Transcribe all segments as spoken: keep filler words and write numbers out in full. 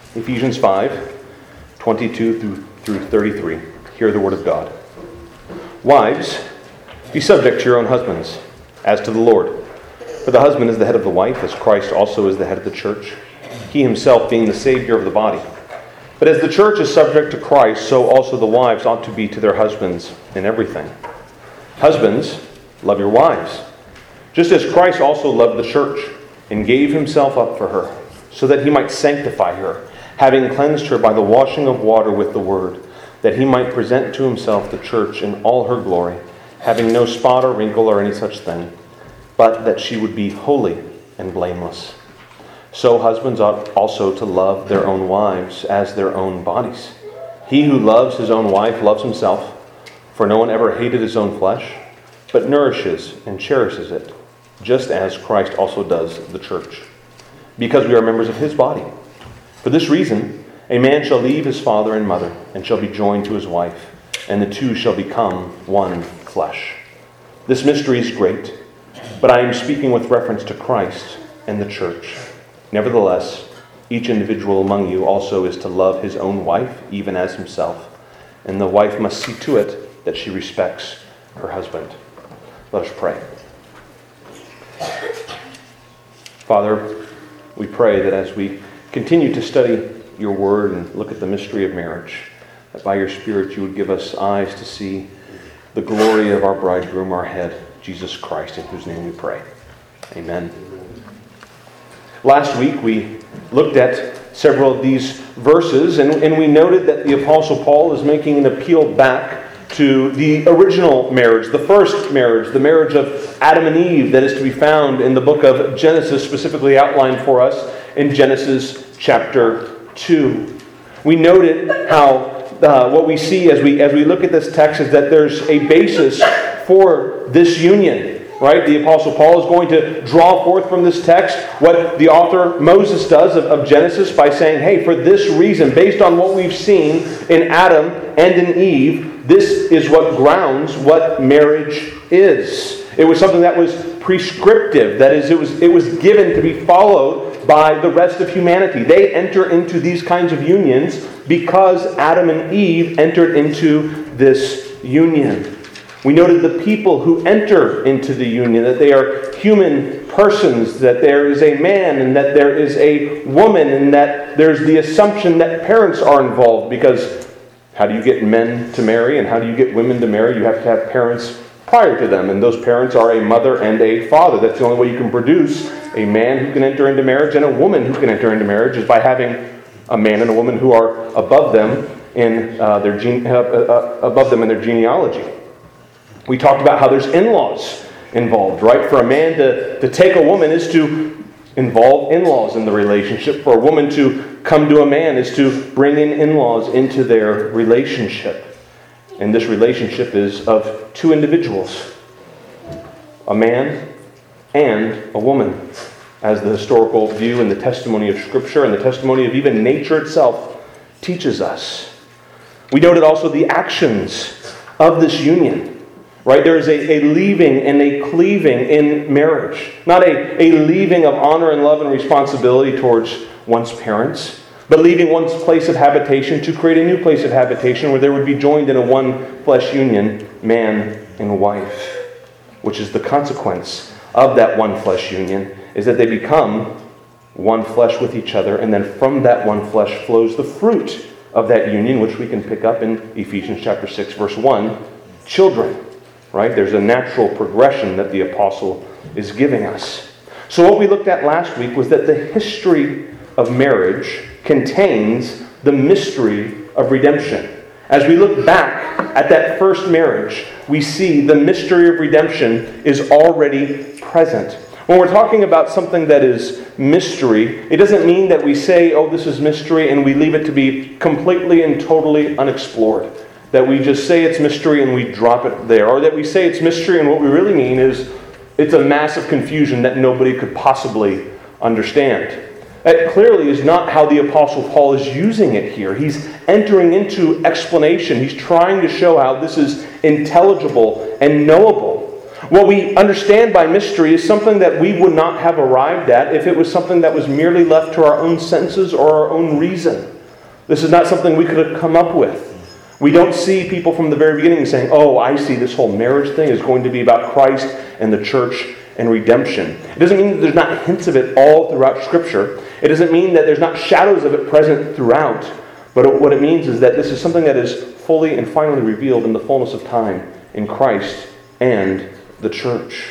Ephesians five, twenty-two through, through thirty-three. Hear the word of God. Wives, be subject to your own husbands, as to the Lord. For the husband is the head of the wife, as Christ also is the head of the church, he himself being the Savior of the body. But as the church is subject to Christ, so also the wives ought to be to their husbands in everything. Husbands, love your wives, just as Christ also loved the church, and gave himself up for her, so that he might sanctify her, having cleansed her by the washing of water with the word, that he might present to himself the church in all her glory, having no spot or wrinkle or any such thing, but that she would be holy and blameless. So husbands ought also to love their own wives as their own bodies. He who loves his own wife loves himself, for no one ever hated his own flesh, but nourishes and cherishes it, just as Christ also does the church, because we are members of his body. For this reason, a man shall leave his father and mother, and shall be joined to his wife, and the two shall become one flesh. This mystery is great, but I am speaking with reference to Christ and the church. Nevertheless, each individual among you also is to love his own wife, even as himself, and the wife must see to it that she respects her husband. Let us pray. Father, we pray that as we continue to study your word and look at the mystery of marriage, that by your Spirit you would give us eyes to see the glory of our bridegroom, our head, Jesus Christ, in whose name we pray. Amen. Last week we looked at several of these verses, and, and we noted that the Apostle Paul is making an appeal back to the original marriage, the first marriage, the marriage of Adam and Eve that is to be found in the book of Genesis, specifically outlined for us in Genesis chapter two. We noted how uh, what we see as we as we look at this text is that there's a basis for this union, right? The Apostle Paul is going to draw forth from this text what the author Moses does of, of Genesis by saying, hey, for this reason, based on what we've seen in Adam and in Eve, this is what grounds what marriage is. It was something that was prescriptive. That is, it was it was given to be followed by the rest of humanity. They enter into these kinds of unions because Adam and Eve entered into this union. We noted the people who enter into the union, that they are human persons, that there is a man and that there is a woman, and that there's the assumption that parents are involved, because how do you get men to marry and how do you get women to marry? You have to have parents prior to them, and those parents are a mother and a father. That's the only way you can produce a man who can enter into marriage and a woman who can enter into marriage, is by having a man and a woman who are above them in uh, their gene- uh, uh, above them in their genealogy. We talked about how there's in-laws involved, right? For a man to, to take a woman is to involve in-laws in the relationship. For a woman to come to a man is to bring in in-laws into their relationship. And this relationship is of two individuals, a man and a woman, as the historical view and the testimony of Scripture and the testimony of even nature itself teaches us. We noted also the actions of this union. Right? There is a, a leaving and a cleaving in marriage. Not a, a leaving of honor and love and responsibility towards one's parents, but leaving one's place of habitation to create a new place of habitation where they would be joined in a one flesh union, man and wife. Which is the consequence of that one flesh union, is that they become one flesh with each other, and then from that one flesh flows the fruit of that union, which we can pick up in Ephesians chapter six, verse one, children. Right? There's a natural progression that the apostle is giving us. So what we looked at last week was that the history of marriage contains the mystery of redemption. As we look back at that first marriage, we see the mystery of redemption is already present. When we're talking about something that is mystery, it doesn't mean that we say, oh, this is mystery, and we leave it to be completely and totally unexplored. That we just say it's mystery and we drop it there. Or that we say it's mystery and what we really mean is it's a massive confusion that nobody could possibly understand. That clearly is not how the Apostle Paul is using it here. He's entering into explanation. He's trying to show how this is intelligible and knowable. What we understand by mystery is something that we would not have arrived at if it was something that was merely left to our own senses or our own reason. This is not something we could have come up with. We don't see people from the very beginning saying, oh, I see this whole marriage thing is going to be about Christ and the church and redemption. It doesn't mean that there's not hints of it all throughout Scripture. It doesn't mean that there's not shadows of it present throughout. But what it means is that this is something that is fully and finally revealed in the fullness of time in Christ and the church.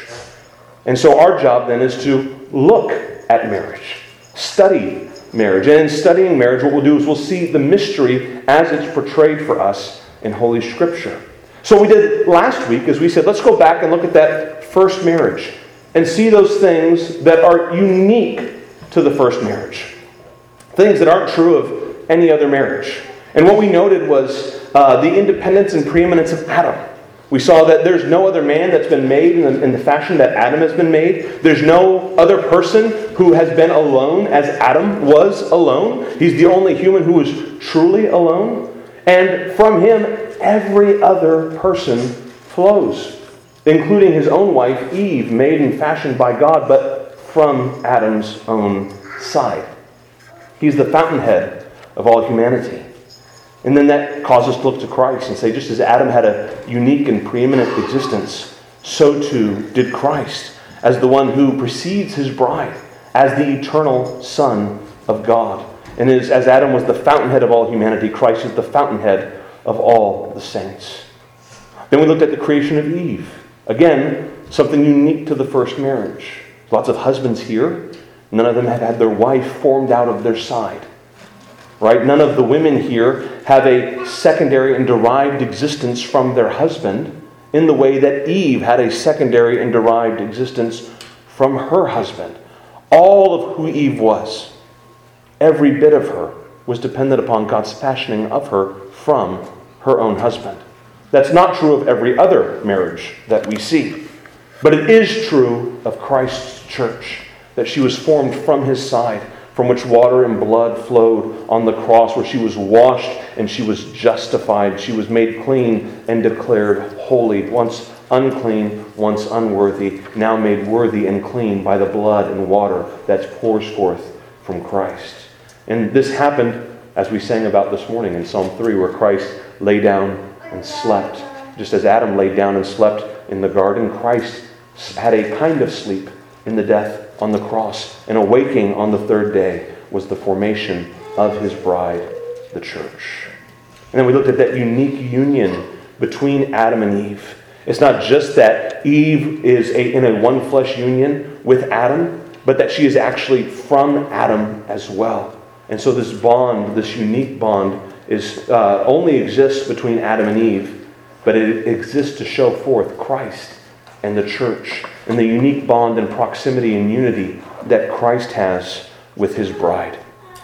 And so our job then is to look at marriage, study marriage. And in studying marriage, what we'll do is we'll see the mystery as it's portrayed for us in Holy Scripture. So what we did last week is we said, let's go back and look at that first marriage and see those things that are unique to the first marriage. Things that aren't true of any other marriage. And what we noted was uh, the independence and preeminence of Adam. We saw that there's no other man that's been made in the, in the fashion that Adam has been made. There's no other person who has been alone as Adam was alone. He's the only human who is truly alone. And from him, every other person flows, including his own wife, Eve, made and fashioned by God, but from Adam's own side. He's the fountainhead of all humanity. And then that causes us to look to Christ and say, just as Adam had a unique and preeminent existence, so too did Christ, as the one who precedes his bride, as the eternal Son of God. And as, as Adam was the fountainhead of all humanity, Christ is the fountainhead of all the saints. Then we looked at the creation of Eve. Again, something unique to the first marriage. Lots of husbands here. None of them have had their wife formed out of their side. Right? None of the women here have a secondary and derived existence from their husband in the way that Eve had a secondary and derived existence from her husband. All of who Eve was, every bit of her, was dependent upon God's fashioning of her from her own husband. That's not true of every other marriage that we see. But it is true of Christ's church, that she was formed from his side, from which water and blood flowed on the cross, where she was washed and she was justified. She was made clean and declared holy, once unclean, once unworthy, now made worthy and clean by the blood and water that pours forth from Christ. And this happened, as we sang about this morning in Psalm three, where Christ lay down and slept. Just as Adam laid down and slept in the garden, Christ had a kind of sleep in the death on the cross, and awaking on the third day was the formation of his bride, the church. And then we looked at that unique union between Adam and Eve. It's not just that Eve is a, in a one flesh union with Adam, but that she is actually from Adam as well. And so this bond, this unique bond, is uh, only exists between Adam and Eve, but it exists to show forth Christ and the church, and the unique bond and proximity and unity that Christ has with his bride.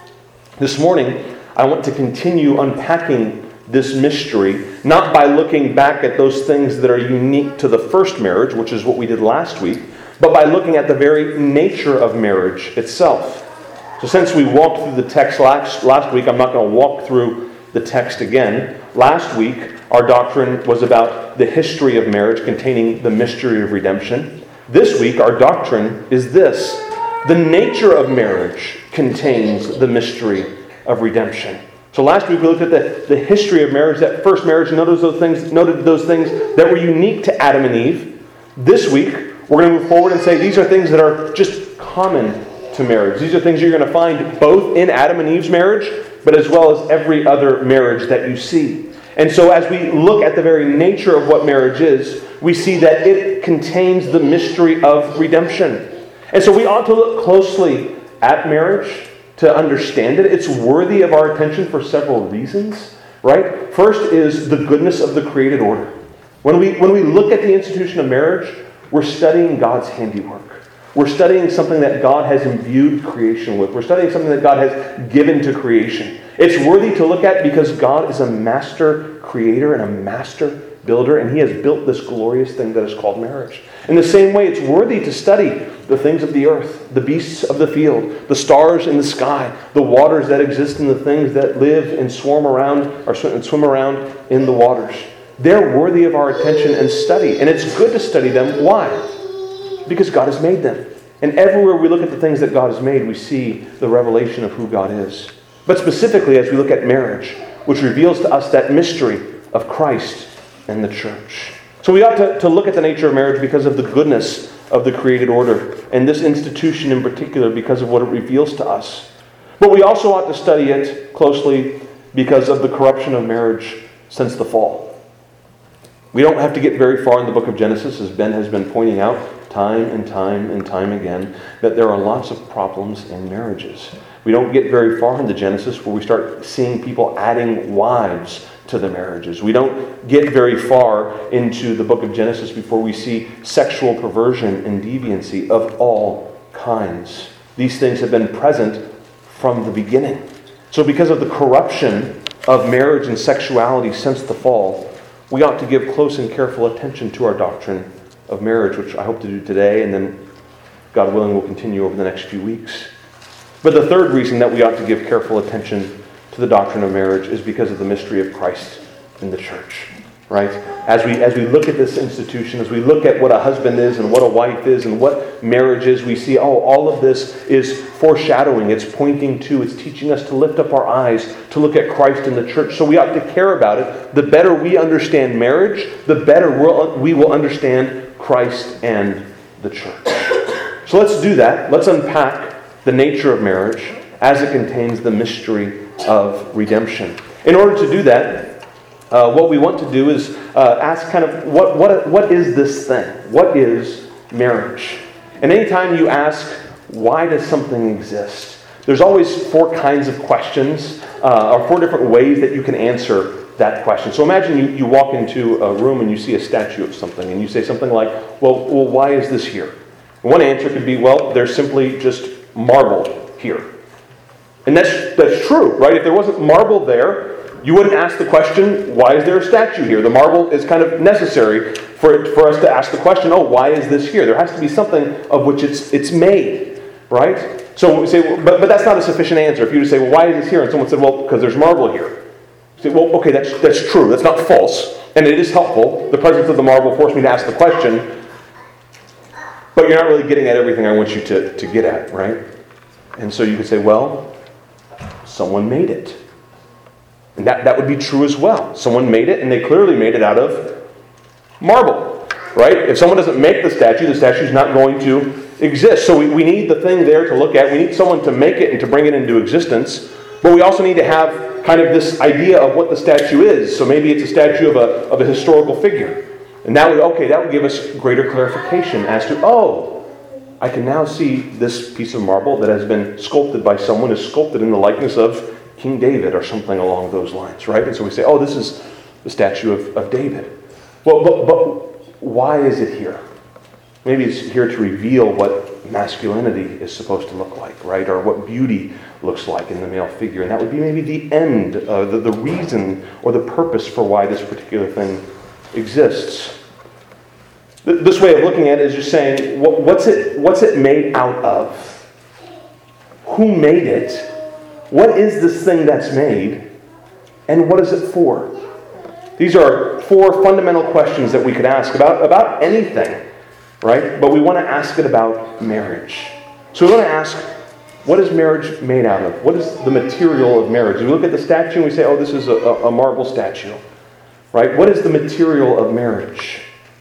This morning, I want to continue unpacking this mystery, not by looking back at those things that are unique to the first marriage, which is what we did last week, but by looking at the very nature of marriage itself. So since we walked through the text last, last week, I'm not going to walk through the text again. Last week, our doctrine was about the history of marriage containing the mystery of redemption. This week, our doctrine is this: the nature of marriage contains the mystery of redemption. So last week we looked at the, the history of marriage, that first marriage, noted those things, noted those things that were unique to Adam and Eve. This week, we're going to move forward and say these are things that are just common to marriage. These are things you're going to find both in Adam and Eve's marriage, but as well as every other marriage that you see. And so as we look at the very nature of what marriage is, we see that it contains the mystery of redemption. And so we ought to look closely at marriage to understand it. It's worthy of our attention for several reasons, right? First is the goodness of the created order. When we, when we look at the institution of marriage, we're studying God's handiwork. We're studying something that God has imbued creation with. We're studying something that God has given to creation. It's worthy to look at because God is a master creator and a master builder, and he has built this glorious thing that is called marriage. In the same way, it's worthy to study the things of the earth, the beasts of the field, the stars in the sky, the waters that exist, and the things that live and swarm around or swim around in the waters. they're worthy of our attention and study. And it's good to study them. Why? Because God has made them. And everywhere we look at the things that God has made, we see the revelation of who God is. But specifically, as we look at marriage, which reveals to us that mystery of Christ and the church. So we ought to, to look at the nature of marriage because of the goodness of the created order, and this institution in particular because of what it reveals to us. But we also ought to study it closely because of the corruption of marriage since the fall. We don't have to get very far in the book of Genesis, as Ben has been pointing out time and time and time again, that there are lots of problems in marriages. We don't get very far into Genesis where we start seeing people adding wives to the marriages. We don't get very far into the book of Genesis before we see sexual perversion and deviancy of all kinds. These things have been present from the beginning. So because of the corruption of marriage and sexuality since the fall, we ought to give close and careful attention to our doctrine of marriage, which I hope to do today, and then, God willing, we'll continue over the next few weeks. But the third reason that we ought to give careful attention to the doctrine of marriage is because of the mystery of Christ in the church. Right? As we as we look at this institution, as we look at what a husband is and what a wife is and what marriage is, we see, oh, all of this is foreshadowing. It's pointing to, it's teaching us to lift up our eyes to look at Christ in the church. So we ought to care about it. The better we understand marriage, the better we'll, we will understand Christ and the church. So let's do that. Let's unpack the nature of marriage as it contains the mystery of redemption. In order to do that, Uh, what we want to do is uh, ask kind of, what, what, what is this thing? What is marriage? And anytime you ask, why does something exist? There's always four kinds of questions, uh, or four different ways that you can answer that question. So imagine you, you walk into a room and you see a statue of something, and you say something like, well, well why is this here? One answer could be, well, there's simply just marble here. And that's, that's true, right? If there wasn't marble there, you wouldn't ask the question, why is there a statue here? The marble is kind of necessary for it, for us to ask the question, oh, why is this here? There has to be something of which it's it's made, right? So we say, but, but that's not a sufficient answer. If you were to say, well, why is this here? And someone said, well, because there's marble here. You say, well, okay, that's that's true. That's not false. And it is helpful. The presence of the marble forced me to ask the question, but you're not really getting at everything I want you to, to get at, right? And so you could say, well, someone made it. And that, that would be true as well. Someone made it, and they clearly made it out of marble, right? If someone doesn't make the statue, the statue's not going to exist. So we, we need the thing there to look at. We need someone to make it and to bring it into existence. But we also need to have kind of this idea of what the statue is. So maybe it's a statue of a, of a historical figure. And that would, okay, that would give us greater clarification as to, oh, I can now see this piece of marble that has been sculpted by someone, is sculpted in the likeness of King David or something along those lines, right? And so we say, oh, this is the statue of, of David. Well, but, but why is it here? Maybe it's here to reveal what masculinity is supposed to look like, right? Or what beauty looks like in the male figure. And that would be maybe the end, uh, the, the reason or the purpose for why this particular thing exists. This way of looking at it is just saying, what's it, what's it made out of? Who made it? What is this thing that's made, and what is it for? These are four fundamental questions that we could ask about, about anything, right? But we want to ask it about marriage. So we want to ask, what is marriage made out of? What is the material of marriage? We look at the statue and we say, oh, this is a, a marble statue, right? What is the material of marriage?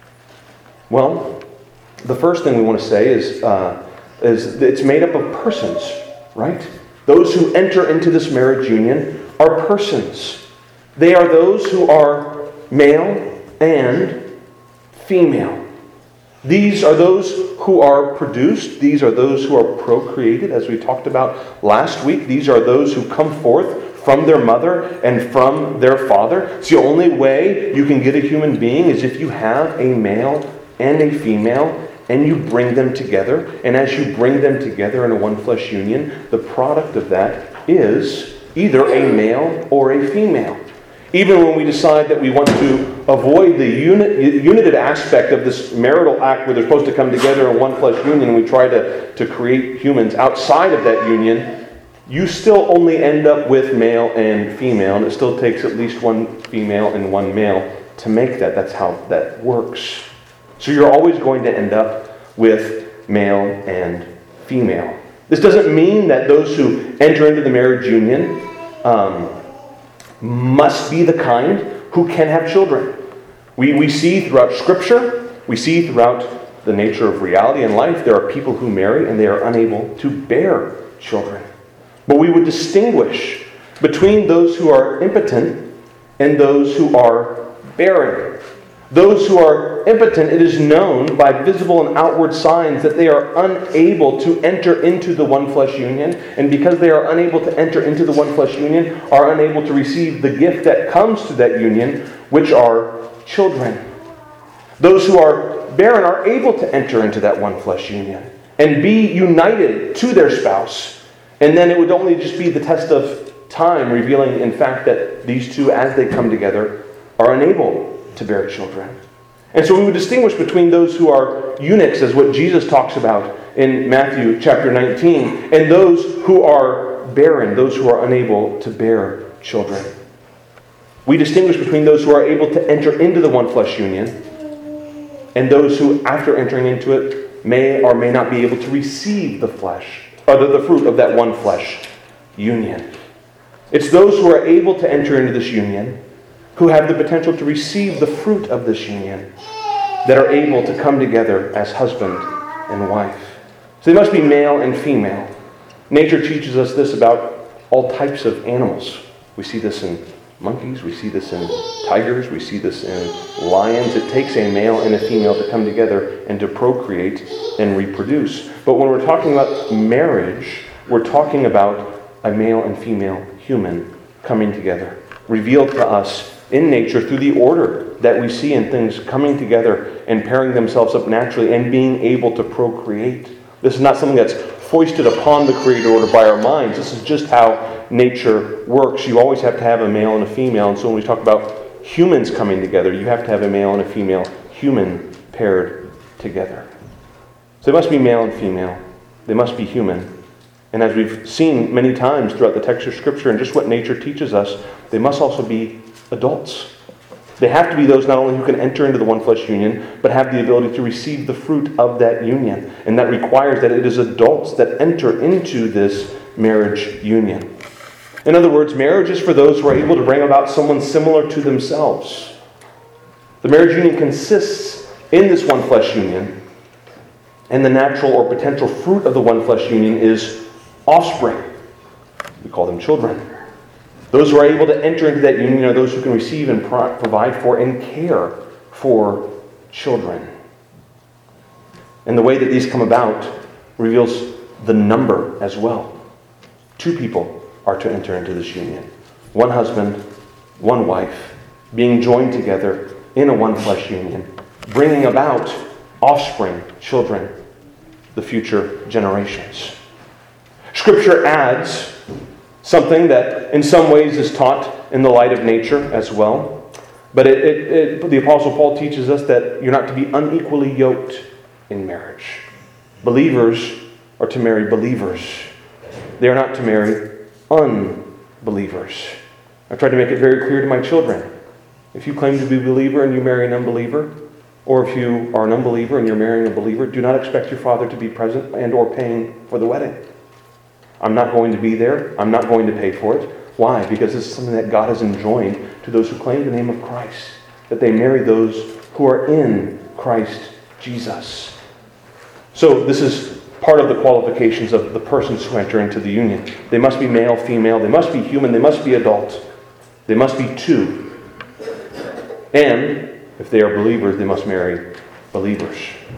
Well, the first thing we want to say is, uh, is that it's made up of persons, right? Those who enter into this marriage union are persons. They are those who are male and female. These are those who are produced. These are those who are procreated, as we talked about last week. These are those who come forth from their mother and from their father. It's the only way you can get a human being is if you have a male and a female, and you bring them together. And as you bring them together in a one-flesh union, the product of that is either a male or a female. Even when we decide that we want to avoid the unit, unitive aspect of this marital act where they're supposed to come together in one-flesh union, and we try to, to create humans outside of that union, you still only end up with male and female, and it still takes at least one female and one male to make that. That's how that works. So you're always going to end up with male and female. This doesn't mean that those who enter into the marriage union um, must be the kind who can have children. We, we see throughout Scripture, we see throughout the nature of reality and life, there are people who marry and they are unable to bear children. But we would distinguish between those who are impotent and those who are barren. Those who are impotent, it is known by visible and outward signs that they are unable to enter into the one flesh union, and because they are unable to enter into the one flesh union, are unable to receive the gift that comes to that union, which are children. Those who are barren are able to enter into that one flesh union and be united to their spouse, and then it would only just be the test of time revealing, in fact, that these two, as they come together, are unable to bear children. And so we would distinguish between those who are eunuchs, as what Jesus talks about in Matthew chapter nineteen, and those who are barren, those who are unable to bear children. We distinguish between those who are able to enter into the one flesh union and those who, after entering into it, may or may not be able to receive the flesh, or the, the fruit of that one flesh union. It's those who are able to enter into this union who have the potential to receive the fruit of this union, that are able to come together as husband and wife. So they must be male and female. Nature teaches us this about all types of animals. We see this in monkeys, we see this in tigers, we see this in lions. It takes a male and a female to come together and to procreate and reproduce. But when we're talking about marriage, we're talking about a male and female human coming together, revealed to us in nature through the order that we see in things coming together and pairing themselves up naturally and being able to procreate. This is not something that's foisted upon the Creator order by our minds. This is just how nature works. You always have to have a male and a female. And so when we talk about humans coming together, you have to have a male and a female human paired together. So they must be male and female. They must be human. And as we've seen many times throughout the text of Scripture and just what nature teaches us, they must also be adults. They have to be those not only who can enter into the one flesh union, but have the ability to receive the fruit of that union. And that requires that it is adults that enter into this marriage union. In other words, marriage is for those who are able to bring about someone similar to themselves. The marriage union consists in this one flesh union, and the natural or potential fruit of the one flesh union is offspring. We call them children. Those who are able to enter into that union are those who can receive and pro- provide for and care for children. And the way that these come about reveals the number as well. Two people are to enter into this union. One husband, one wife, being joined together in a one flesh union, bringing about offspring, children, the future generations. Scripture adds something that in some ways is taught in the light of nature as well. But it, it, it, the Apostle Paul teaches us that you're not to be unequally yoked in marriage. Believers are to marry believers. They are not to marry unbelievers. I've tried to make it very clear to my children. If you claim to be a believer and you marry an unbeliever, or if you are an unbeliever and you're marrying a believer, do not expect your father to be present and or paying for the wedding. I'm not going to be there. I'm not going to pay for it. Why? Because this is something that God has enjoined to those who claim the name of Christ, that they marry those who are in Christ Jesus. So this is part of the qualifications of the persons who enter into the union. They must be male, female. They must be human. They must be adult. They must be two. And if they are believers, they must marry believers.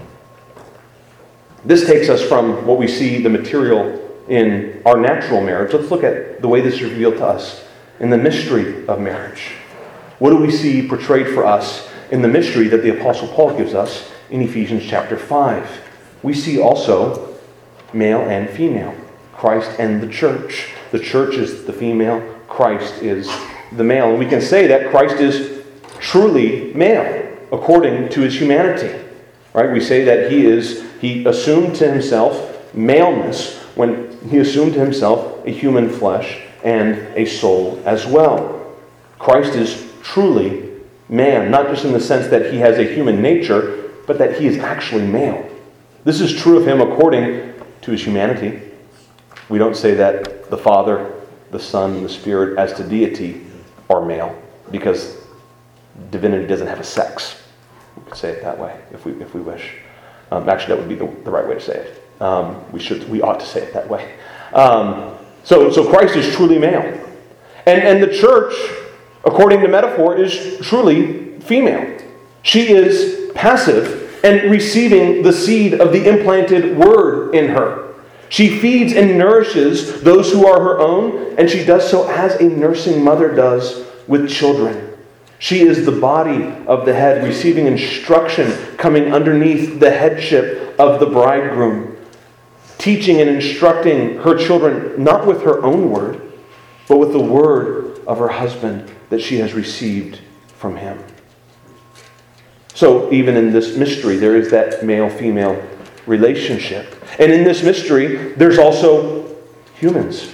This takes us from what we see the material in our natural marriage. Let's look at the way this is revealed to us in the mystery of marriage. What do we see portrayed for us in the mystery that the Apostle Paul gives us in Ephesians chapter five? We see also male and female, Christ and the church. The church is the female, Christ is the male. And we can say that Christ is truly male according to his humanity. Right? We say that he is he assumed to himself maleness when he assumed to himself a human flesh and a soul as well. Christ is truly man, not just in the sense that he has a human nature, but that he is actually male. This is true of him according to his humanity. We don't say that the Father, the Son, and the Spirit, as to deity, are male, because divinity doesn't have a sex. We could say it that way if we if we wish. Um, actually, that would be the, the right way to say it. Um, we should we ought to say it that way. Um, so so Christ is truly male, and and the church, according to metaphor, is truly female. She is passive and receiving the seed of the implanted word in her. She feeds and nourishes those who are her own, and she does so as a nursing mother does with children. She is the body of the head, receiving instruction coming underneath the headship of the bridegroom, teaching and instructing her children not with her own word, but with the word of her husband that she has received from him. So even in this mystery, there is that male-female relationship. And in this mystery, there's also humans.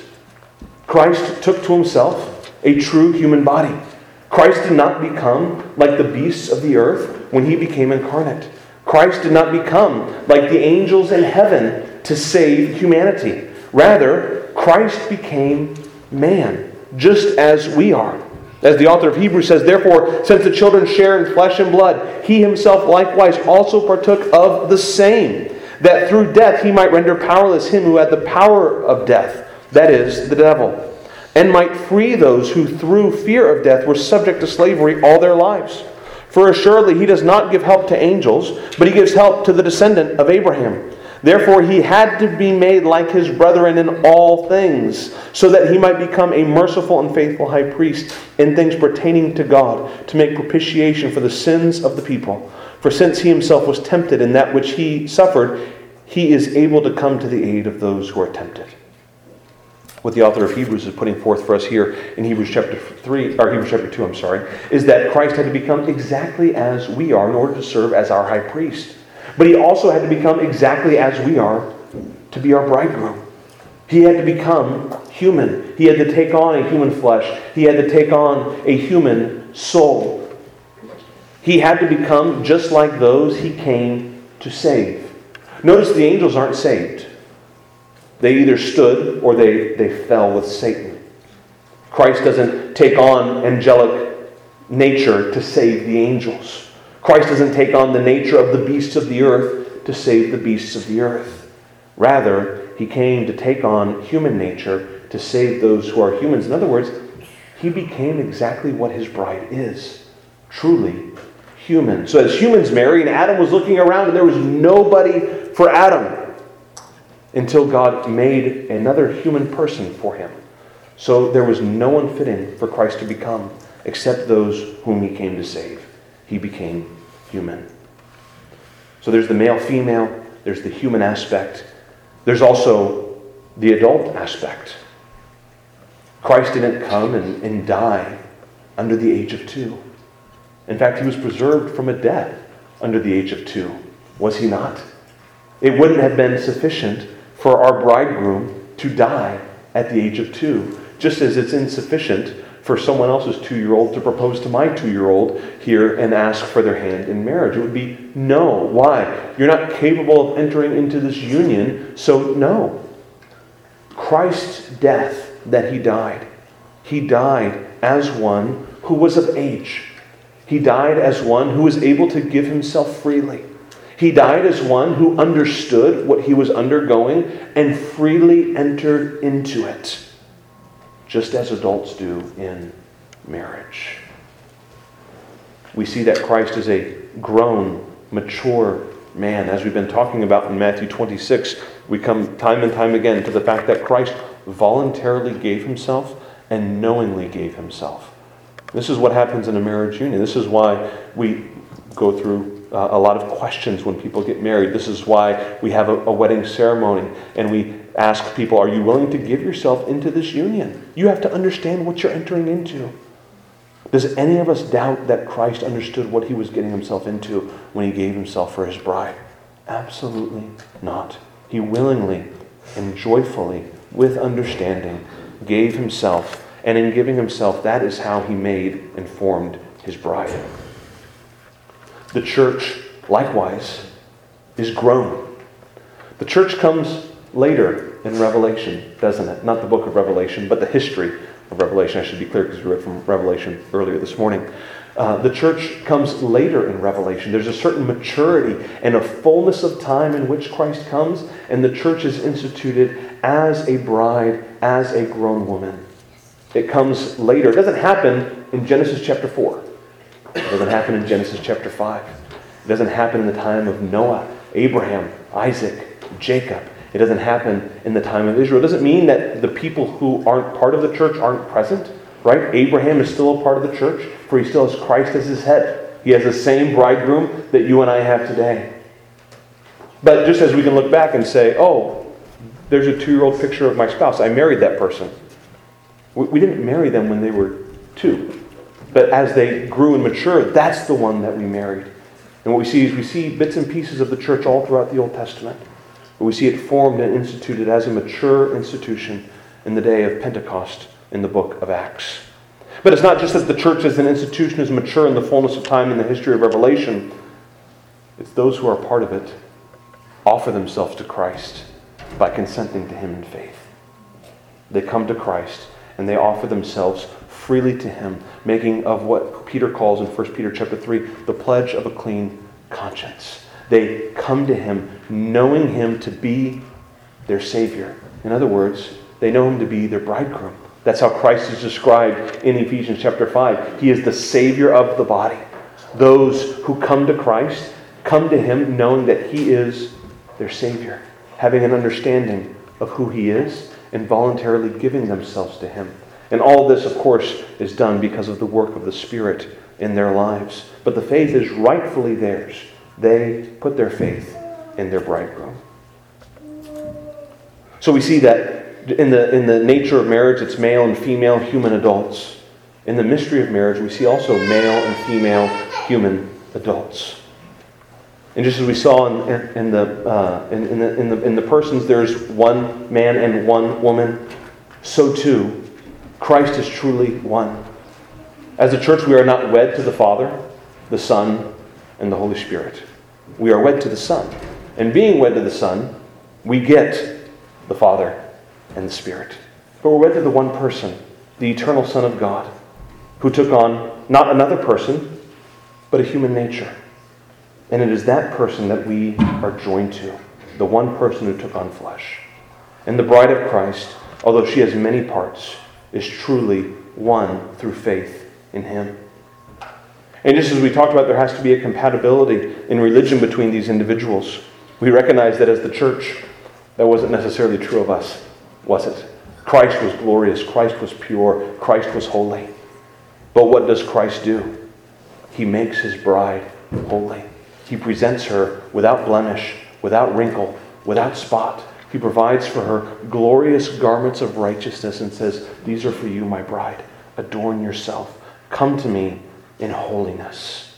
Christ took to himself a true human body. Christ did not become like the beasts of the earth when he became incarnate. Christ did not become like the angels in heaven to save humanity. Rather, Christ became man, just as we are. As the author of Hebrews says, therefore, since the children share in flesh and blood, he himself likewise also partook of the same, that through death he might render powerless him who had the power of death, that is, the devil, and might free those who through fear of death were subject to slavery all their lives. For assuredly he does not give help to angels, but he gives help to the descendant of Abraham. Therefore he had to be made like his brethren in all things, so that he might become a merciful and faithful high priest in things pertaining to God, to make propitiation for the sins of the people. For since he himself was tempted in that which he suffered, he is able to come to the aid of those who are tempted. What the author of Hebrews is putting forth for us here in Hebrews chapter three, or Hebrews chapter two, I'm sorry, is that Christ had to become exactly as we are in order to serve as our high priest. But he also had to become exactly as we are to be our bridegroom. He had to become human. He had to take on a human flesh. He had to take on a human soul. He had to become just like those he came to save. Notice the angels aren't saved. They either stood or they, they fell with Satan. Christ doesn't take on angelic nature to save the angels. Christ doesn't take on the nature of the beasts of the earth to save the beasts of the earth. Rather, he came to take on human nature to save those who are humans. In other words, he became exactly what his bride is. Truly human. So as humans marry, and Adam was looking around and there was nobody for Adam until God made another human person for him. So there was no one fitting for Christ to become except those whom he came to save. He became human. So there's the male-female, there's the human aspect. There's also the adult aspect. Christ didn't come and, and die under the age of two. In fact, he was preserved from a death under the age of two. Was he not? It wouldn't have been sufficient for our bridegroom to die at the age of two, just as it's insufficient for someone else's two-year-old to propose to my two-year-old here and ask for their hand in marriage. It would be no. Why? You're not capable of entering into this union, so no. Christ's death that he died, he died as one who was of age. He died as one who was able to give himself freely. He died as one who understood what he was undergoing and freely entered into it, just as adults do in marriage. We see that Christ is a grown, mature man. As we've been talking about in Matthew twenty-six, we come time and time again to the fact that Christ voluntarily gave himself and knowingly gave himself. This is what happens in a marriage union. This is why we go through uh, a lot of questions when people get married. This is why we have a, a wedding ceremony and we ask people, are you willing to give yourself into this union? You have to understand what you're entering into. Does any of us doubt that Christ understood what he was getting himself into when he gave himself for his bride? Absolutely not. He willingly and joyfully, with understanding, gave himself. And in giving himself, that is how he made and formed his bride. The church, likewise, is grown. The church comes later in Revelation, doesn't it? Not the book of Revelation, but the history of Revelation. I should be clear because we read from Revelation earlier this morning. Uh, the church comes later in Revelation. There's a certain maturity and a fullness of time in which Christ comes, and the church is instituted as a bride, as a grown woman. It comes later. It doesn't happen in Genesis chapter four. It doesn't happen in Genesis chapter five. It doesn't happen in the time of Noah, Abraham, Isaac, Jacob. It doesn't happen in the time of Israel. It doesn't mean that the people who aren't part of the church aren't present, right? Abraham is still a part of the church, for he still has Christ as his head. He has the same bridegroom that you and I have today. But just as we can look back and say, oh, there's a two-year-old picture of my spouse. I married that person. We didn't marry them when they were two. But as they grew and matured, that's the one that we married. And what we see is we see bits and pieces of the church all throughout the Old Testament. But we see it formed and instituted as a mature institution in the day of Pentecost in the book of Acts. But it's not just that the church as an institution is mature in the fullness of time in the history of Revelation. It's those who are part of it offer themselves to Christ by consenting to Him in faith. They come to Christ and they offer themselves freely to Him, making of what Peter calls in First Peter chapter three, the pledge of a clean conscience. They come to Him knowing Him to be their Savior. In other words, they know Him to be their bridegroom. That's how Christ is described in Ephesians chapter five. He is the Savior of the body. Those who come to Christ come to Him knowing that He is their Savior, having an understanding of who He is and voluntarily giving themselves to Him. And all this, of course, is done because of the work of the Spirit in their lives. But the faith is rightfully theirs. They put their faith in their bridegroom. So we see that in the, in the nature of marriage, it's male and female human adults. In the mystery of marriage, we see also male and female human adults. And just as we saw in, in, in, the, uh, in, in, the, in, the, in the persons, there's one man and one woman. So too, Christ is truly one. As a church, we are not wed to the Father, the Son, and the Holy Spirit. We are wed to the Son. And being wed to the Son, we get the Father and the Spirit. But we're wed to the one person, the eternal Son of God, who took on not another person, but a human nature. And it is that person that we are joined to, the one person who took on flesh. And the bride of Christ, although she has many parts, is truly one through faith in Him. And just as we talked about, there has to be a compatibility in religion between these individuals. We recognize that as the church, that wasn't necessarily true of us, was it? Christ was glorious, Christ was pure, Christ was holy. But what does Christ do? He makes His bride holy. He presents her without blemish, without wrinkle, without spot. He provides for her glorious garments of righteousness and says, "These are for you, my bride. Adorn yourself. Come to me in holiness."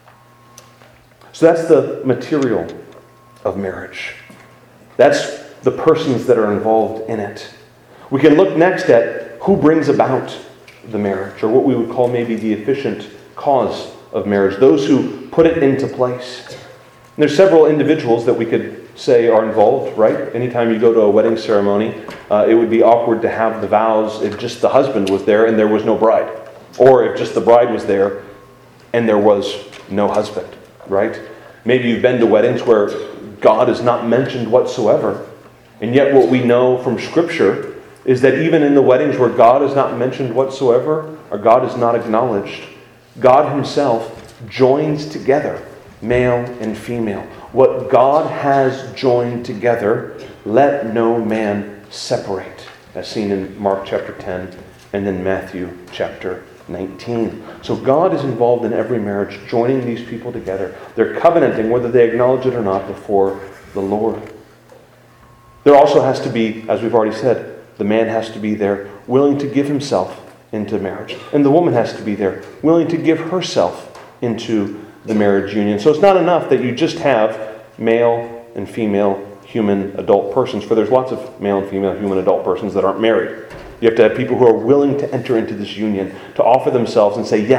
So that's the material of marriage. That's the persons that are involved in it. We can look next at who brings about the marriage, or what we would call maybe the efficient cause of marriage, those who put it into place. And there's several individuals that we could say are involved, right? Anytime you go to a wedding ceremony, uh, it would be awkward to have the vows if just the husband was there and there was no bride. Or if just the bride was there and there was no husband, right? Maybe you've been to weddings where God is not mentioned whatsoever. And yet what we know from Scripture is that even in the weddings where God is not mentioned whatsoever, or God is not acknowledged, God Himself joins together male and female. What God has joined together, let no man separate, as seen in Mark chapter ten and then Matthew chapter nineteen. So God is involved in every marriage, joining these people together. They're covenanting, whether they acknowledge it or not, before the Lord. There also has to be, as we've already said, the man has to be there, willing to give himself into marriage. And the woman has to be there, willing to give herself into the marriage union. So it's not enough that you just have male and female human adult persons, for there's lots of male and female human adult persons that aren't married. You have to have people who are willing to enter into this union, to offer themselves and say, "Yes,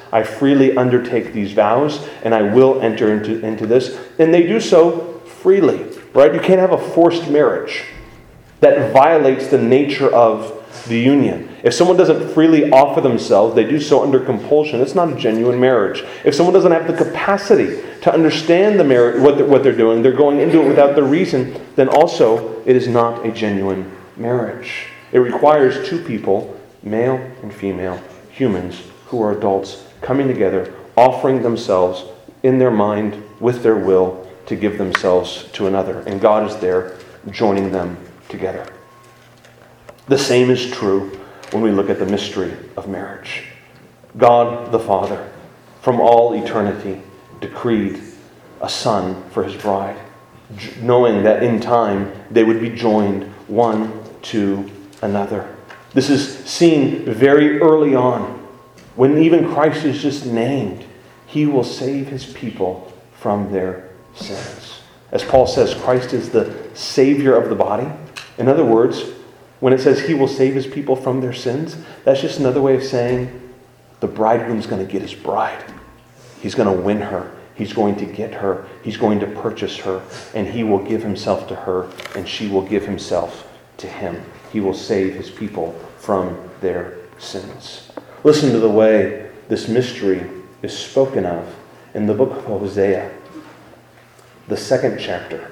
I freely undertake these vows, and I will enter into, into this. And they do so freely, right? You can't have a forced marriage that violates the nature of the union. If someone doesn't freely offer themselves, they do so under compulsion. It's not a genuine marriage. If someone doesn't have the capacity to understand the marriage, what they're, what they're doing, they're going into it without the reason, then also it is not a genuine marriage. It requires two people, male and female, humans who are adults, coming together, offering themselves in their mind, with their will, to give themselves to another. And God is there joining them together. The same is true when we look at the mystery of marriage. God the Father, from all eternity, decreed a son for his bride, knowing that in time they would be joined one to another. This is seen very early on, when even Christ is just named. He will save his people from their sins. As Paul says, Christ is the Savior of the body. In other words, when it says he will save his people from their sins, that's just another way of saying the bridegroom's going to get his bride. He's going to win her. He's going to get her. He's going to purchase her. And he will give himself to her, and she will give himself to him. He will save his people from their sins. Listen to the way this mystery is spoken of in the book of Hosea, the second chapter.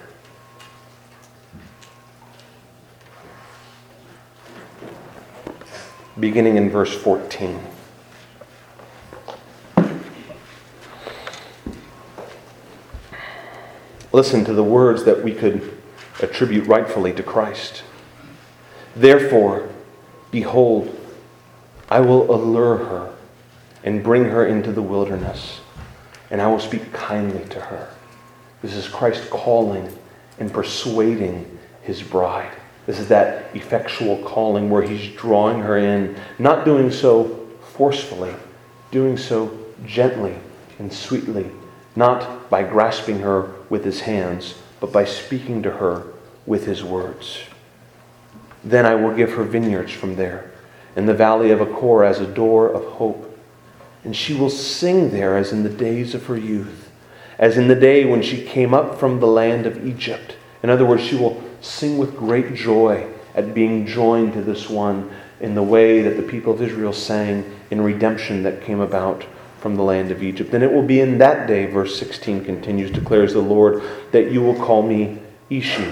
Beginning in verse fourteen. Listen to the words that we could attribute rightfully to Christ. Therefore, behold, I will allure her and bring her into the wilderness, and I will speak kindly to her. This is Christ calling and persuading his bride. This is that effectual calling where he's drawing her in, not doing so forcefully, doing so gently and sweetly, not by grasping her with his hands, but by speaking to her with his words. Then I will give her vineyards from there, and the valley of Achor as a door of hope. And she will sing there as in the days of her youth, as in the day when she came up from the land of Egypt. In other words, she will sing with great joy at being joined to this one in the way that the people of Israel sang in redemption that came about from the land of Egypt. And it will be in that day, verse sixteen continues, declares the Lord, that you will call me Ishi,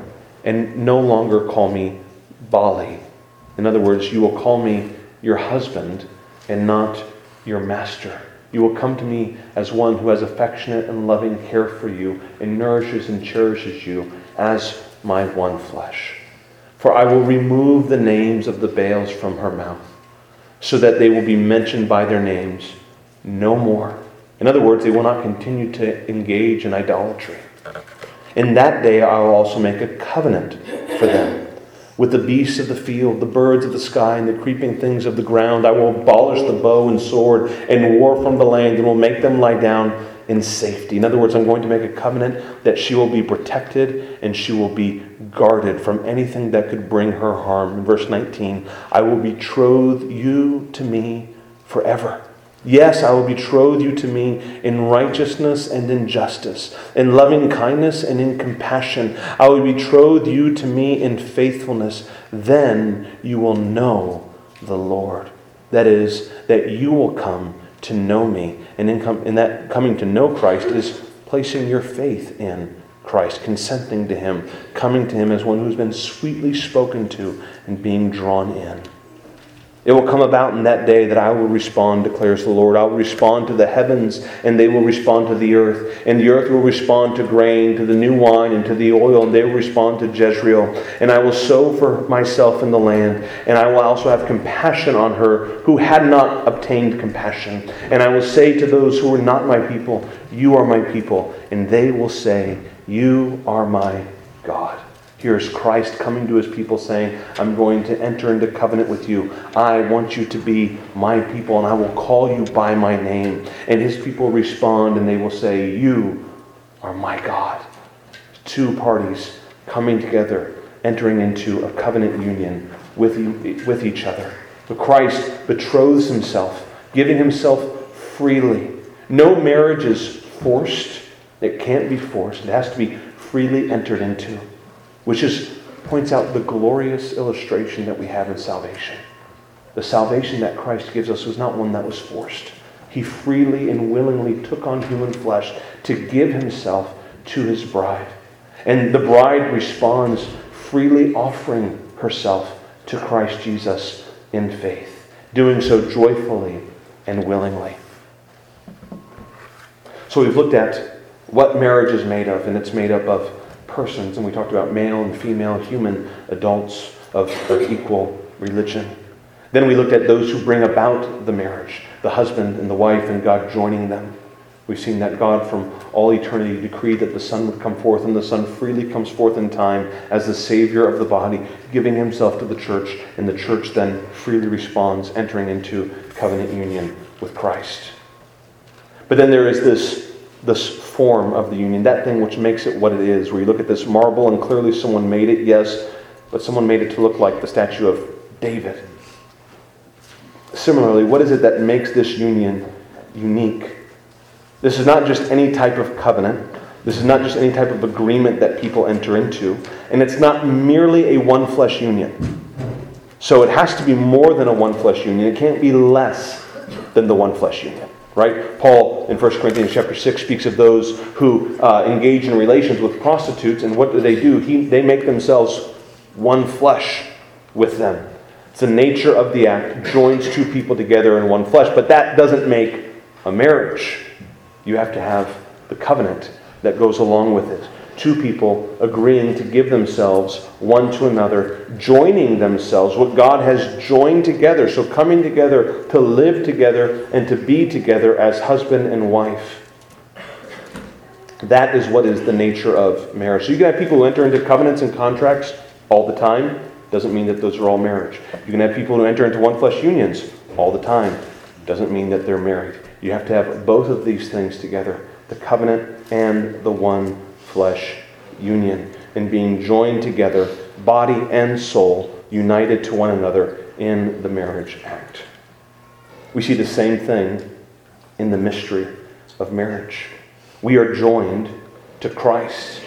and no longer call me Bali. In other words, you will call me your husband and not your master. You will come to me as one who has affectionate and loving care for you and nourishes and cherishes you as my one flesh. For I will remove the names of the Baals from her mouth, so that they will be mentioned by their names no more. In other words, they will not continue to engage in idolatry. In that day I will also make a covenant for them. With the beasts of the field, the birds of the sky, and the creeping things of the ground, I will abolish the bow and sword and war from the land, and will make them lie down in safety. In other words, I'm going to make a covenant that she will be protected and she will be guarded from anything that could bring her harm. In verse nineteen, I will betroth you to me forever. Yes, I will betroth you to me in righteousness and in justice, in loving kindness and in compassion. I will betroth you to me in faithfulness. Then you will know the Lord. That is, that you will come to know me. And in, com- in that coming to know Christ is placing your faith in Christ, consenting to him, coming to him as one who's been sweetly spoken to and being drawn in. It will come about in that day that I will respond, declares the Lord. I will respond to the heavens, and they will respond to the earth. And the earth will respond to grain, to the new wine, and to the oil, and they will respond to Jezreel. And I will sow for myself in the land, and I will also have compassion on her who had not obtained compassion. And I will say to those who are not my people, you are my people. And they will say, you are my God. Here's Christ coming to his people saying, I'm going to enter into covenant with you. I want you to be my people, and I will call you by my name. And his people respond, and they will say, you are my God. Two parties coming together, entering into a covenant union with, with each other. But Christ betroths himself, giving himself freely. No marriage is forced. It can't be forced. It has to be freely entered into, which is points out the glorious illustration that we have in salvation. The salvation that Christ gives us was not one that was forced. He freely and willingly took on human flesh to give himself to his bride. And the bride responds, freely offering herself to Christ Jesus in faith, doing so joyfully and willingly. So we've looked at what marriage is made of, and it's made up of persons, and we talked about male and female human adults of, of equal religion. Then we looked at those who bring about the marriage, the husband and the wife, and God joining them. We've seen that God from all eternity decreed that the Son would come forth, and the Son freely comes forth in time as the Savior of the body, giving himself to the church, and the church then freely responds, entering into covenant union with Christ. But then there is this, this form of the union, that thing which makes it what it is, where you look at this marble and clearly someone made it, yes, but someone made it to look like the statue of David. Similarly, what is it that makes this union unique? This is not just any type of covenant. This is not just any type of agreement that people enter into. And it's not merely a one-flesh union. So it has to be more than a one-flesh union. It can't be less than the one-flesh union. Right? Paul in First Corinthians chapter six speaks of those who uh, engage in relations with prostitutes, and what do they do? He, they make themselves one flesh with them. It's the nature of the act, joins two people together in one flesh, but that doesn't make a marriage. You have to have the covenant that goes along with it. Two people agreeing to give themselves one to another, joining themselves, what God has joined together. So coming together to live together and to be together as husband and wife. That is what is the nature of marriage. So you can have people who enter into covenants and contracts all the time. Doesn't mean that those are all marriage. You can have people who enter into one flesh unions all the time. Doesn't mean that they're married. You have to have both of these things together. The covenant and the one flesh union, and being joined together, body and soul, united to one another in the marriage act. We see the same thing in the mystery of marriage. We are joined to Christ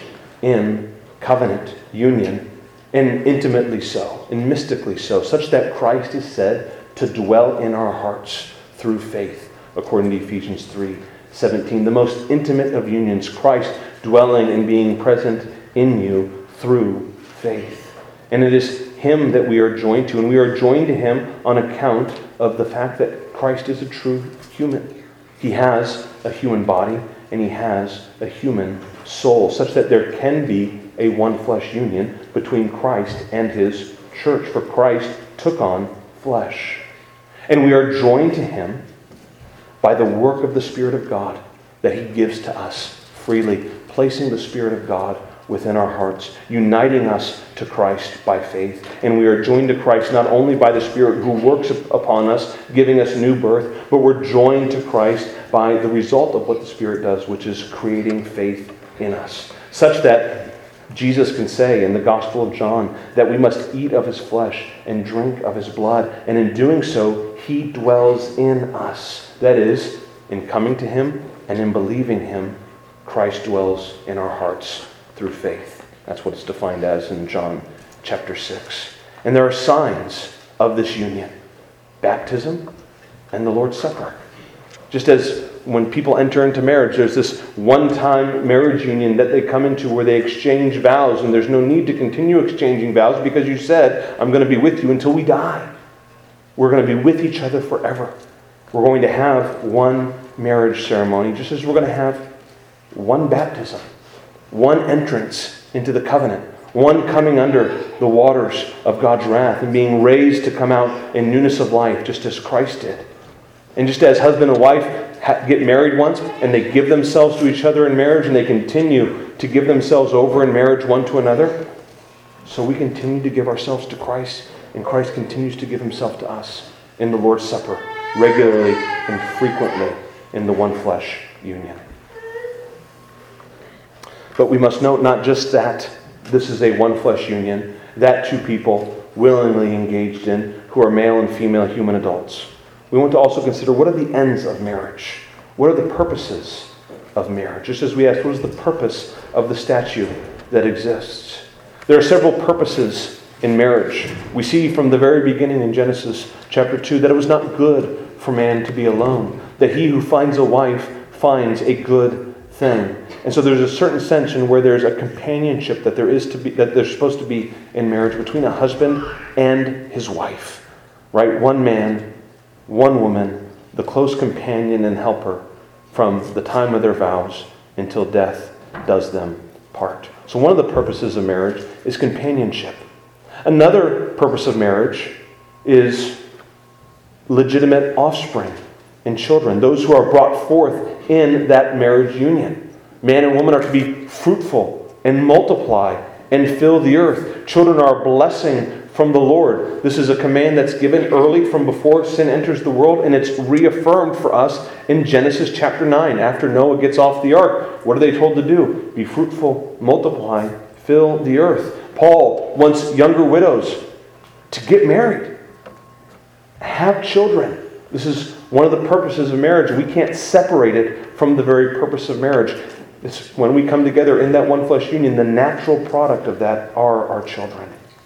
in covenant union, and intimately so, and mystically so, such that Christ is said to dwell in our hearts through faith, according to Ephesians three seventeen. The most intimate of unions, Christ dwelling and being present in you through faith. And it is Him that we are joined to, and we are joined to Him on account of the fact that Christ is a true human. He has a human body, and He has a human soul, such that there can be a one-flesh union between Christ and His church, for Christ took on flesh. And we are joined to Him by the work of the Spirit of God that He gives to us freely, placing the Spirit of God within our hearts, uniting us to Christ by faith. And we are joined to Christ not only by the Spirit who works upon us, giving us new birth, but we're joined to Christ by the result of what the Spirit does, which is creating faith in us, such that Jesus can say in the Gospel of John that we must eat of His flesh and drink of His blood. And in doing so, He dwells in us. That is, in coming to Him and in believing Him, Christ dwells in our hearts through faith. That's what it's defined as in John chapter six. And there are signs of this union: baptism and the Lord's Supper. Just as when people enter into marriage, there's this one-time marriage union that they come into where they exchange vows, and there's no need to continue exchanging vows because you said, I'm going to be with you until we die. We're going to be with each other forever. We're going to have one marriage ceremony, just as we're going to have one baptism, one entrance into the covenant, one coming under the waters of God's wrath and being raised to come out in newness of life, just as Christ did. And just as husband and wife get married once and they give themselves to each other in marriage and they continue to give themselves over in marriage one to another, so we continue to give ourselves to Christ, and Christ continues to give Himself to us in the Lord's Supper, regularly and frequently in the one flesh union. But we must note not just that this is a one flesh union, that two people willingly engaged in, who are male and female human adults. we want to also consider what are the ends of marriage? What are the purposes of marriage? Just as we asked, what is the purpose of the statute that exists? There are several purposes in marriage. We see from the very beginning in Genesis chapter two that it was not good for man to be alone, that he who finds a wife finds a good thing. And so there's a certain sense in where there's a companionship that there is to be, that there's supposed to be in marriage between a husband and his wife. Right? One man, one woman, the close companion and helper from the time of their vows until death does them part. So one of the purposes of marriage is companionship. Another purpose of marriage is legitimate offspring and children, those who are brought forth in that marriage union. Man and woman are to be fruitful and multiply and fill the earth. Children are a blessing from the Lord. This is a command that's given early from before sin enters the world, and it's reaffirmed for us in Genesis chapter nine. After Noah gets off the ark, what are they told to do? Be fruitful, multiply, fill the earth. Paul wants younger widows to get married, have children. This is one of the purposes of marriage. We can't separate it from the very purpose of marriage. It's when we come together in that one flesh union, the natural product of that are our children.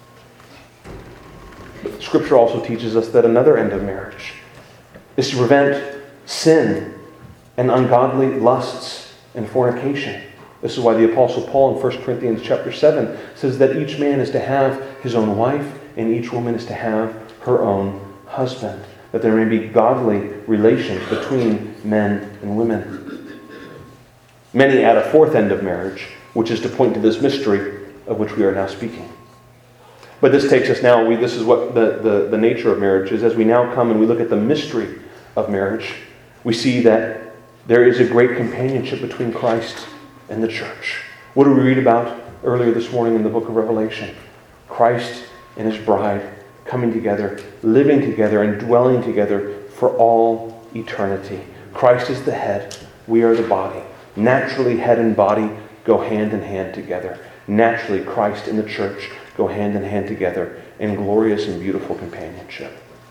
Scripture also teaches us that another end of marriage is to prevent sin and ungodly lusts and fornication. This is why the Apostle Paul in First Corinthians chapter seven says that each man is to have his own wife and each woman is to have her own husband, that there may be godly relations between men and women. Many add a fourth end of marriage, which is to point to this mystery of which we are now speaking. But this takes us now, we, this is what the, the, the nature of marriage is. As we now come and we look at the mystery of marriage, we see that there is a great companionship between Christ and the church. What do we read about earlier this morning in the book of Revelation? Christ and his bride coming together, living together, and dwelling together for all eternity. Christ is the head, we are the body. Naturally, head and body go hand in hand together. Naturally, Christ and the church go hand in hand together in glorious and beautiful companionship.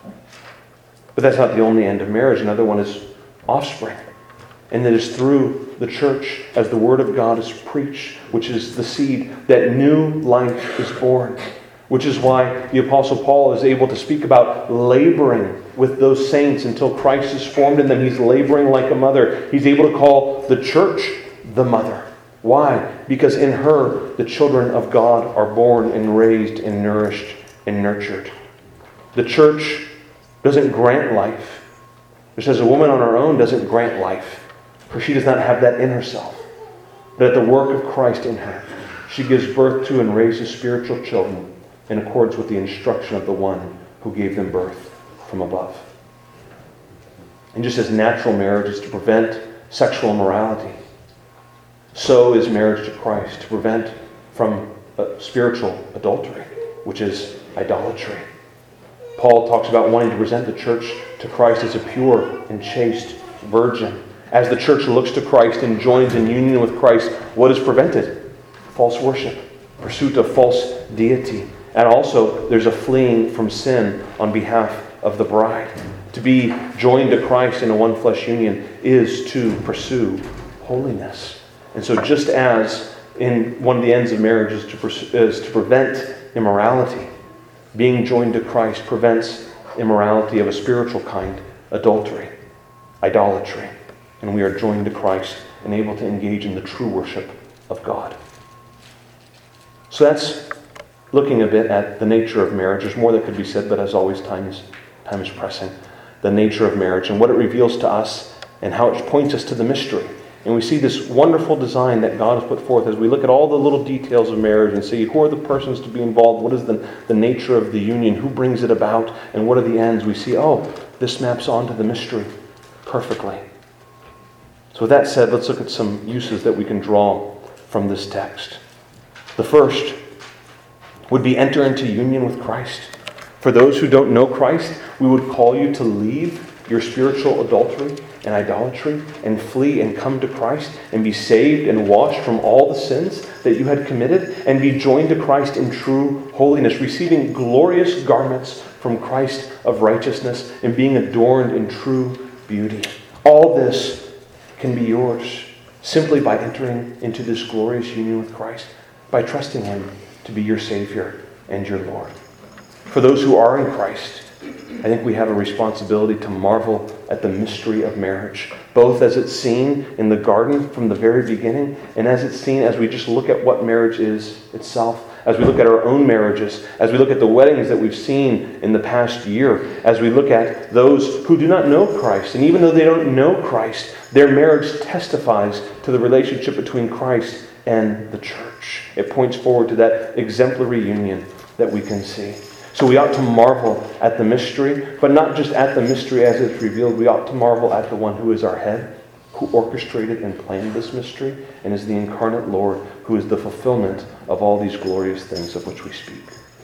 But that's not the only end of marriage. Another one is offspring. And that is through the church, as the word of God is preached, which is the seed, that new life is born. Which is why the Apostle Paul is able to speak about laboring with those saints until Christ is formed in them. He's laboring like a mother. He's able to call the church the mother. Why? Because in her, the children of God are born and raised and nourished and nurtured. The church doesn't grant life. Just as a woman on her own doesn't grant life, for she does not have that in herself. But at the work of Christ in her, she gives birth to and raises spiritual children in accordance with the instruction of the one who gave them birth from above. And just as natural marriage is to prevent sexual immorality, so is marriage to Christ to prevent from uh, spiritual adultery, which is idolatry. Paul talks about wanting to present the church to Christ as a pure and chaste virgin. As the church looks to Christ and joins in union with Christ, what is prevented? False worship, pursuit of false deity. And also, there's a fleeing from sin on behalf of the bride. To be joined to Christ in a one flesh union is to pursue holiness. And so just as in one of the ends of marriage is to, pursue, is to prevent immorality, being joined to Christ prevents immorality of a spiritual kind, adultery, idolatry. And we are joined to Christ and able to engage in the true worship of God. So that's looking a bit at the nature of marriage. There's more that could be said, but as always, time is, time is pressing. The nature of marriage and what it reveals to us and how it points us to the mystery. And we see this wonderful design that God has put forth as we look at all the little details of marriage and see who are the persons to be involved, what is the, the nature of the union, who brings it about, and what are the ends. We see, oh, this maps onto the mystery perfectly. So with that said, let's look at some uses that we can draw from this text. The first would be enter into union with Christ. For those who don't know Christ, we would call you to leave your spiritual adultery and idolatry and flee and come to Christ and be saved and washed from all the sins that you had committed and be joined to Christ in true holiness, receiving glorious garments from Christ of righteousness and being adorned in true beauty. All this can be yours simply by entering into this glorious union with Christ, by trusting Him to be your Savior and your Lord. For those who are in Christ, I think we have a responsibility to marvel at the mystery of marriage, both as it's seen in the garden from the very beginning, and as it's seen as we just look at what marriage is itself, as we look at our own marriages, as we look at the weddings that we've seen in the past year, as we look at those who do not know Christ. And even though they don't know Christ, their marriage testifies to the relationship between Christ and the church. It points forward to that exemplary union that we can see. So we ought to marvel at the mystery, but not just at the mystery as it's revealed. We ought to marvel at the one who is our head, who orchestrated and planned this mystery, and is the incarnate Lord, who is the fulfillment of all these glorious things of which we speak.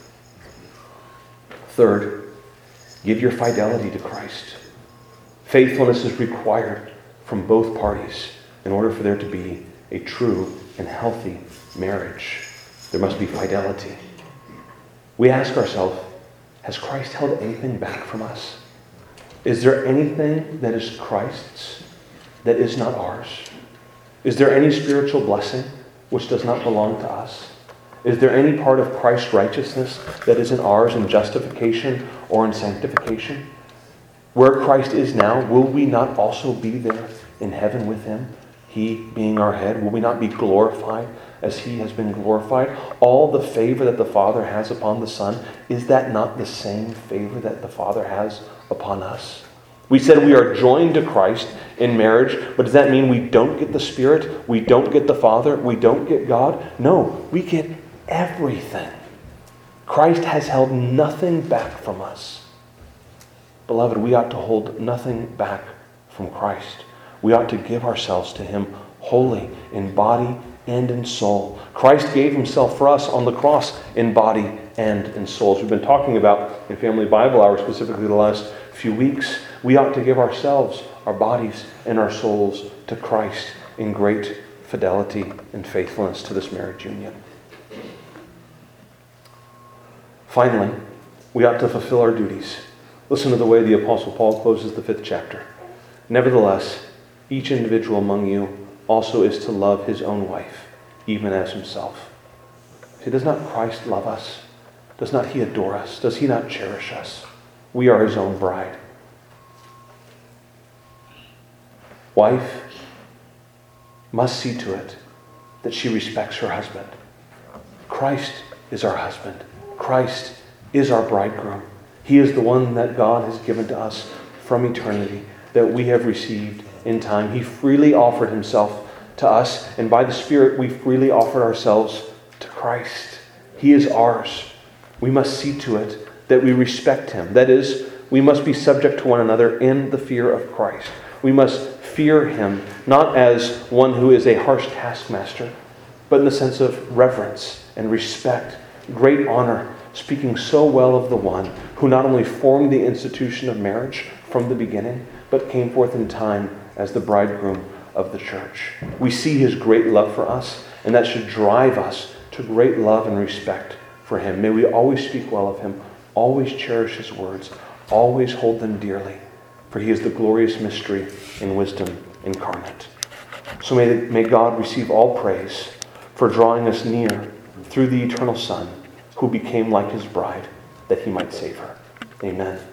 Third, give your fidelity to Christ. Faithfulness is required from both parties in order for there to be a true and healthy marriage. There must be fidelity. We ask ourselves, has Christ held anything back from us? Is there anything that is Christ's that is not ours? Is there any spiritual blessing which does not belong to us? Is there any part of Christ's righteousness that isn't ours in justification or in sanctification? Where Christ is now, will we not also be there in heaven with Him? He being our head, will we not be glorified as He has been glorified? All the favor that the Father has upon the Son, is that not the same favor that the Father has upon us? We said we are joined to Christ in marriage, but does that mean we don't get the Spirit? We don't get the Father? We don't get God? No, we get everything. Christ has held nothing back from us. Beloved, we ought to hold nothing back from Christ. We ought to give ourselves to Him wholly in body and in soul. Christ gave Himself for us on the cross in body and in soul. As we've been talking about in Family Bible Hour, specifically the last few weeks, we ought to give ourselves, our bodies, and our souls to Christ in great fidelity and faithfulness to this marriage union. Finally, we ought to fulfill our duties. Listen to the way the Apostle Paul closes the fifth chapter. Nevertheless, each individual among you also is to love his own wife, even as himself. See, does not Christ love us? Does not He adore us? Does He not cherish us? We are His own bride. Wife must see to it that she respects her husband. Christ is our husband. Christ is our bridegroom. He is the one that God has given to us from eternity, that we have received in time. He freely offered Himself to us, and by the Spirit we freely offered ourselves to Christ. He is ours. We must see to it that we respect Him. That is, we must be subject to one another in the fear of Christ. We must fear Him, not as one who is a harsh taskmaster, but in the sense of reverence and respect, great honor, speaking so well of the one who not only formed the institution of marriage from the beginning, but came forth in time as the bridegroom of the church. We see His great love for us, and that should drive us to great love and respect for Him. May we always speak well of Him, always cherish His words, always hold them dearly, for He is the glorious mystery in wisdom incarnate. So may, may God receive all praise for drawing us near through the eternal Son, who became like His bride, that He might save her. Amen.